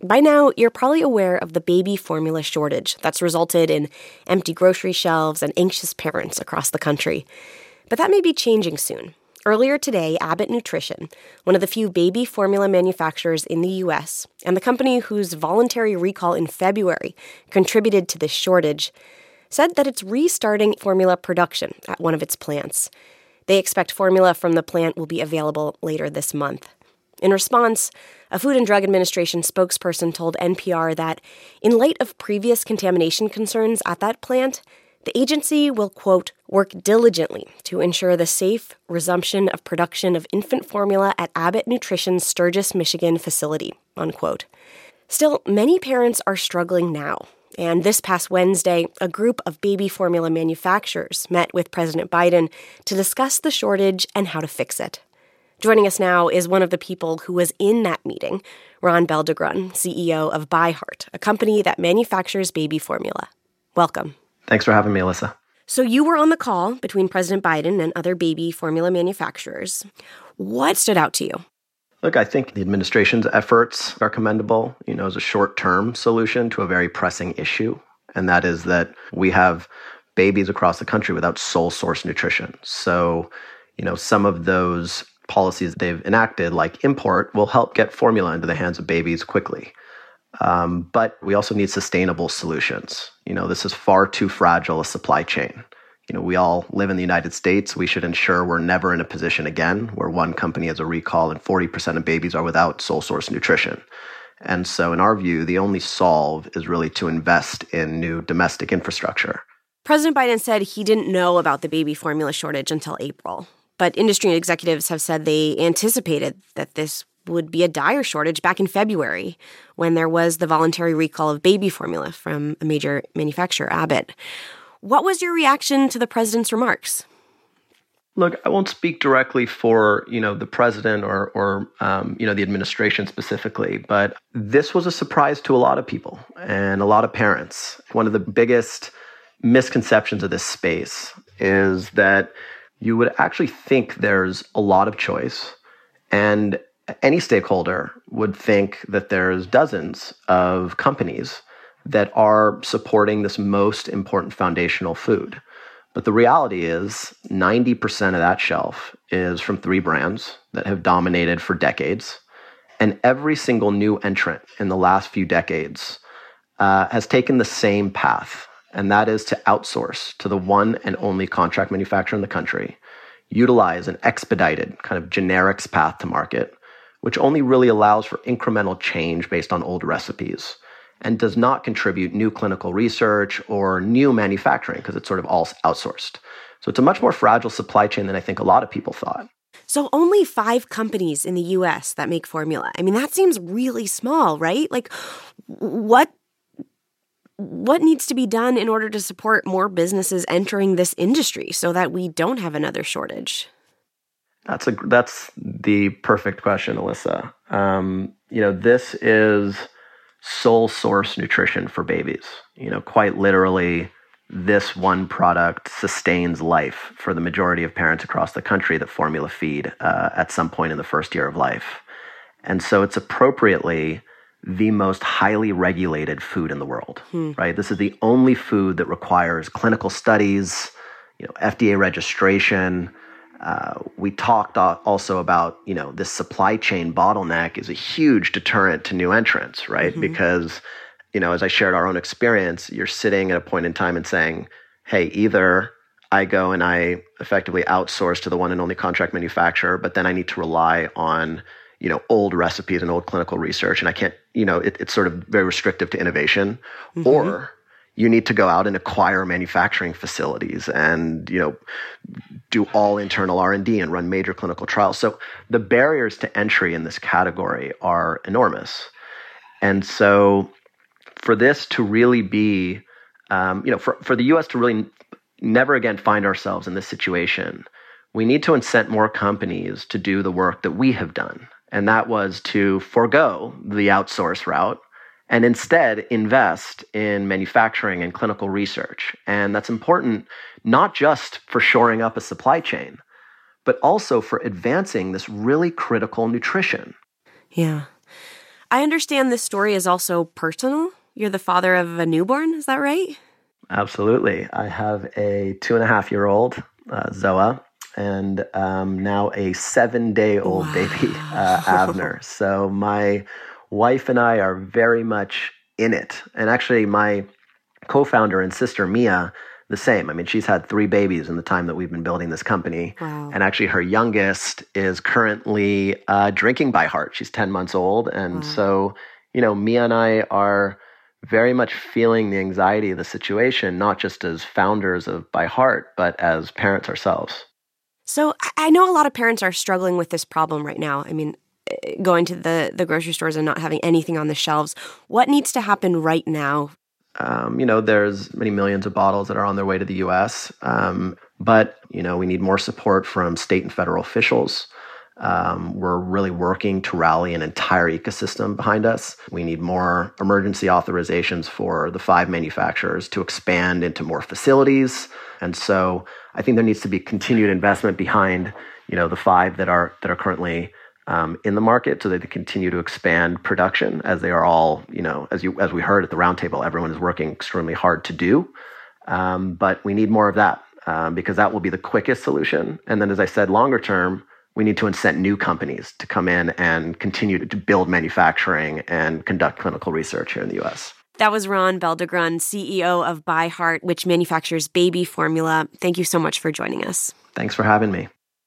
By now, you're probably aware of the baby formula shortage that's resulted in empty grocery shelves and anxious parents across the country. But that may be changing soon. Earlier today, Abbott Nutrition, one of the few baby formula manufacturers in the U.S., and the company whose voluntary recall in February contributed to this shortage, said that it's restarting formula production at one of its plants. They expect formula from the plant will be available later this month. In response, a Food and Drug Administration spokesperson told NPR that, in light of previous contamination concerns at that plant, the agency will, quote, work diligently to ensure the safe resumption of production of infant formula at Abbott Nutrition's Sturgis, Michigan facility, unquote. Still, many parents are struggling now. And this past Wednesday, a group of baby formula manufacturers met with President Biden to discuss the shortage and how to fix it. Joining us now is one of the people who was in that meeting, Ron Beldegron, CEO of ByHeart, a company that manufactures baby formula. Welcome. Thanks for having me, Alyssa. So you were on the call between President Biden and other baby formula manufacturers. What stood out to you? Look, I think the administration's efforts are commendable, as a short-term solution to a very pressing issue. And that is that we have babies across the country without sole source nutrition. So, some of those policies they've enacted, like import, will help get formula into the hands of babies quickly. But we also need sustainable solutions. This is far too fragile a supply chain. We all live in the United States. We should ensure we're never in a position again where one company has a recall and 40% of babies are without sole source nutrition. And so in our view, the only solve is really to invest in new domestic infrastructure. President Biden said he didn't know about the baby formula shortage until April. But industry executives have said they anticipated that this would be a dire shortage back in February when there was the voluntary recall of baby formula from a major manufacturer, Abbott. What was your reaction to the president's remarks? Look, I won't speak directly for, the president or the administration specifically, but this was a surprise to a lot of people and a lot of parents. One of the biggest misconceptions of this space is that you would actually think there's a lot of choice, and any stakeholder would think that there's dozens of companies that are supporting this most important foundational food. But the reality is 90% of that shelf is from 3 brands that have dominated for decades. And every single new entrant in the last few decades has taken the same path. And that is to outsource to the one and only contract manufacturer in the country, utilize an expedited kind of generics path to market, which only really allows for incremental change based on old recipes, and does not contribute new clinical research or new manufacturing because it's sort of all outsourced. So it's a much more fragile supply chain than I think a lot of people thought. So only 5 companies in the U.S. that make formula. I mean, that seems really small, right? Like, what needs to be done in order to support more businesses entering this industry so that we don't have another shortage? That's the perfect question, Alyssa. This is sole source nutrition for babies. Quite literally, this one product sustains life for the majority of parents across the country that formula feed at some point in the first year of life. And so it's appropriately the most highly regulated food in the world, right? This is the only food that requires clinical studies, FDA registration. We talked also about, this supply chain bottleneck is a huge deterrent to new entrants, right? Mm-hmm. Because, as I shared our own experience, you're sitting at a point in time and saying, hey, either I go and I effectively outsource to the one and only contract manufacturer, but then I need to rely on, old recipes and old clinical research, and I can't, it's sort of very restrictive to innovation, mm-hmm. or you need to go out and acquire manufacturing facilities and, do all internal R&D and run major clinical trials. So the barriers to entry in this category are enormous. And so for this to really be, for the U.S. to really never again find ourselves in this situation, we need to incent more companies to do the work that we have done. And that was to forego the outsource route and instead invest in manufacturing and clinical research. And that's important not just for shoring up a supply chain, but also for advancing this really critical nutrition. Yeah. I understand this story is also personal. You're the father of a newborn, is that right? Absolutely. I have a 2.5-year-old, Zoa, and now a 7-day-old baby, Avner. So my wife and I are very much in it. And actually, my co-founder and sister, Mia, the same. I mean, she's had 3 babies in the time that we've been building this company. Wow. And actually, her youngest is currently drinking by heart. She's 10 months old. And so, Mia and I are very much feeling the anxiety of the situation, not just as founders of By Heart, but as parents ourselves. So I know a lot of parents are struggling with this problem right now. I mean, going to the grocery stores and not having anything on the shelves. What needs to happen right now? There's many millions of bottles that are on their way to the U.S., but, we need more support from state and federal officials. We're really working to rally an entire ecosystem behind us. We need more emergency authorizations for the 5 manufacturers to expand into more facilities. And so I think there needs to be continued investment behind, the 5 that are currently in the market, so that they continue to expand production, as they are all, as we heard at the roundtable, everyone is working extremely hard to do. But we need more of that because that will be the quickest solution. And then, as I said, longer term, we need to incent new companies to come in and continue to build manufacturing and conduct clinical research here in the U.S. That was Ron Beldegrun, CEO of By Heart, which manufactures baby formula. Thank you so much for joining us. Thanks for having me.